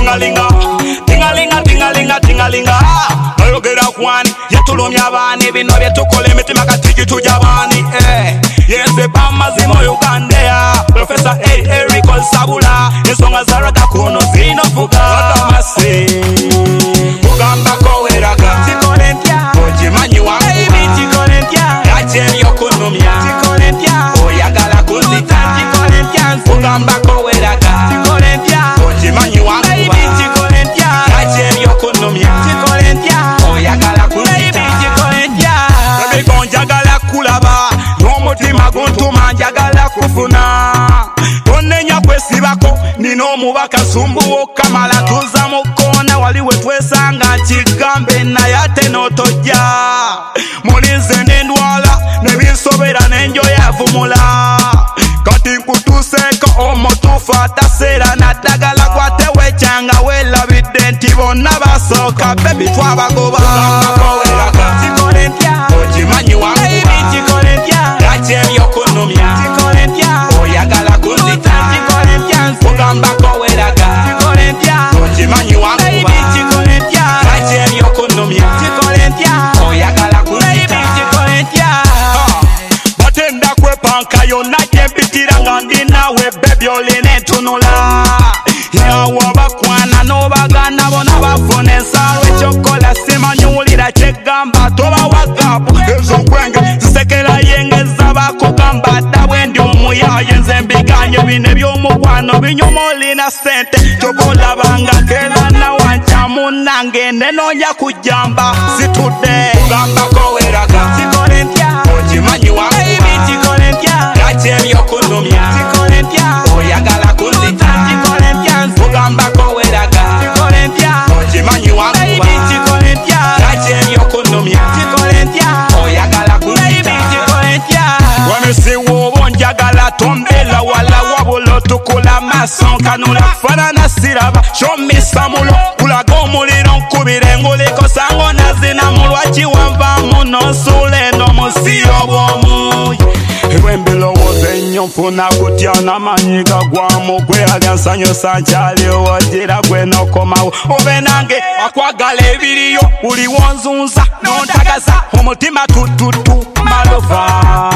tingalinga tingalinga tingalinga tingalinga oyogera kwani yatulumya abani bino byetukola emitima katiki tujja bani yenze pamazima Ugandea Professor Eric Sabula ensonga zaraga kuno zinovuga watamase kugamba ko weraga tikolentya ojimanyi wanguba tikolentya yachemyo kunumya tikolentya oyagala kunzita tikolentya kugamba ko weraga tikolentya ojimanyi wanguba tikolentya yachemyo kunumya tikolentya oyagala kunzita tikolentya begonjagala kulaba n'omutima guntuma njagala kufuna tonenya kwesibako nino omubaka sumbuwo kamala tuza mu kkoona wali we twesanga kigambe naye ate n'otojja mulinze n'endwala nebinsobera n'enjo yavumula kati nkutuseeko omutuufu ataseera naddagala kwatewekyanga weelabidde nti bonna basooka bebi twabagoba okimanyi wanguba yachemyo kunumya oyagala kunzita kugambako weraga okimanyi wanguba yachemyo kunumya oyagala kunzita batenda kwepanka yonna gyempitira nga ndi nawe bebi olina entunula yawo bakwana n'obagana bona bafuna ensalo ekyokola simanyuwulira kyegamba tobawagapu ez'okwenge zisekera yengeza bakugamba ddabwe ndi omuyaye nze mbiganye bino eby'omukwano binyomolina sente tobolabanga kera nawanca munnange nenoonya kujjamba situdde kugambako weraga okimanyi wanguba yachemyo kunumya oyagala kunzita kugambako weraga okimanyi wanguba yachemyo kunumya oyagala kunzita wemisiwa oba onjagala tombela wala wabula otukula maaso nkanula fanana siraba shomisa mulo kulaga omuliro nkubira enguliko sango nazina mulwaki wanvaamu n'osuula eno musiyo bw'omuyi ebwembirowooza ennyo nfuna kutya n'amanyiga gwamu gweyalya nsanyusa nkyaliwo gira gwe n'okomawo obe nange akwagala ebiriyo buliwonzunza n'ontagaza omutima tututu malova